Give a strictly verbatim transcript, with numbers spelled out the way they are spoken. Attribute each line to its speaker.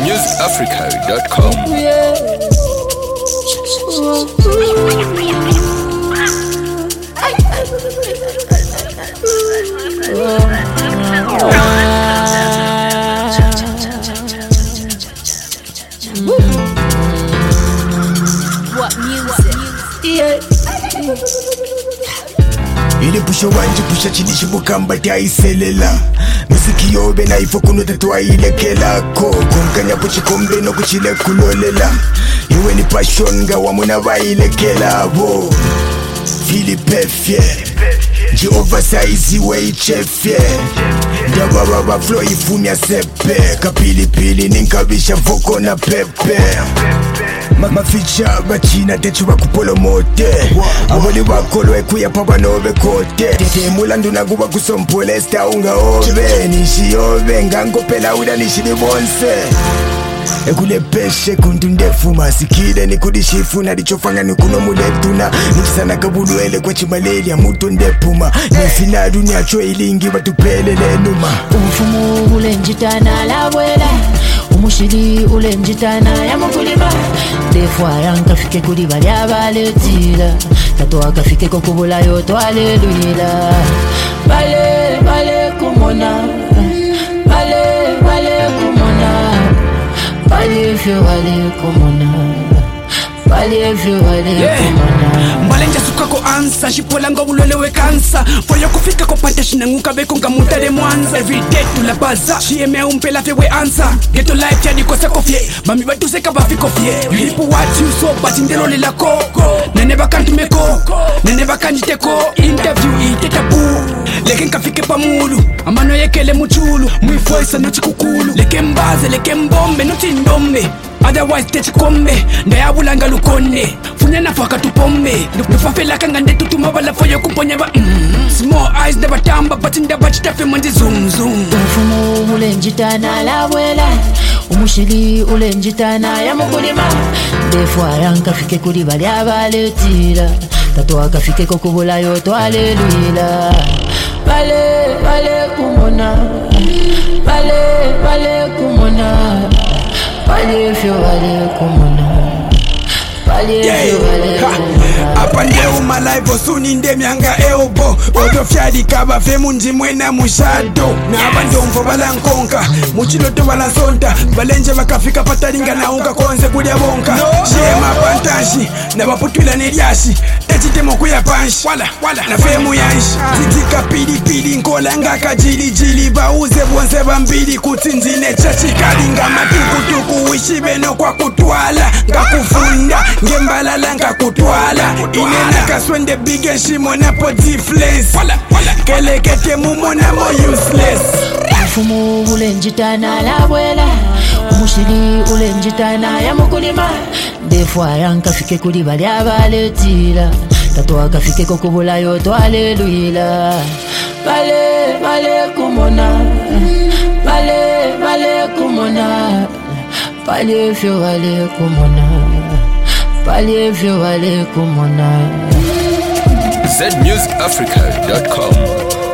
Speaker 1: music africa dot com.
Speaker 2: What music? Yeah.
Speaker 3: Ile pusha wanji pusha chini shibukamba taiselela Musiki yobe na ifo kuno tatua ile kelako Kumkanya puchikombe no kuchile kulolela Iwe ni passion nga wamuna wa ile kelabo Philippe fye Ji oversize iwe ichefye Ndaba baba flow ifumia sepe Kapili pili ninkabisha voko na pepe Maficha bachina techu bakupolo mote Aboli wakolo ekuya papa nobe kote Tete mulandu naguba kusompole sta unga ove Nishi ove ngango pela uda nishi ni bonse Ekule peshe kundu ndefu masikile Nikudishifu na dichofanga nikuno muletuna Nikisana kabulu ele kwa chimaleli ya muto ndepuma Nefina dunia chwe ilingi batupele lenuma
Speaker 2: Umufumu ule njitana la wela Umushili ule njitana ya mkulima Defwa yanka fike kuliba ya baletila Tato fike kokubula yoto aleluila Bale, bale kumona Bale, bale kumona Bale fyo bale kumona Bale fyo bale kumona
Speaker 4: Mbalenja suka ko ansa Shipola nga ulolewe kansa Foyo kufika ko pate shinanguka beko nga mutare mwanza Everyday tula baza Shieme umpela fewe ansa Geto life ya diko seko fye Mami batu seka bafiko fye People watch you so but indelo lila ko Nene bakantu meko Nene bakanjite ko Interview ite tabu Leke nkafike pa mulu Amano yekele muchulu Mwifoisa nuchi kukulu Leke mbaze leke mbombe nuchi ndombe Otherwise techikombe Ndayabulanga lukone Funya nafaka tupombe Nufafela kanga ndetutuma wala foyo kuponya ba mm. Small eyes never tamba But in the batch tafe manje zoom zoom
Speaker 2: Umufumu ule njitana la wela Umushili ule njitana ya mkulima Defwa yanka fike kuliba ya baletila Tato akafike kokubula yoto aleluila Bale, bale kumona Bale, bale kumona Bale fyo bale kumona Bale fyo bale kumona
Speaker 4: Apa ndeu malaivo suni ndemi hanga eobo Odo fyadi kaba femu njimwena mushado Na apa ndomvo bala nkonka Muchiloto bala sonta Balenje bakafika patalinga na unga konze kulia bonka Shema pantashi Na baputwila neriashi Techitemo kuya panshi Wala, wala Na femu yanshi Titika pili pili nkola nga kajili jili Bauze bonze bambili kutinzine chachikali Nga matukutuku wishibe no kwa kutwala Nga kufunda Ngembalala nga kutwala Inena kaswende bige shimo na po difference Kelekete mumona mo useless
Speaker 2: Umufumu ule njitana la wela Umushili ule njitana ya mkulima Defwa yanka fike kuliba ya baletila Tato akafike kokubula yoto aleluila Bale, bale kumona Bale, bale kumona Bale fyo bale kumona Bale fyo bale kumona
Speaker 1: Z music africa dot com.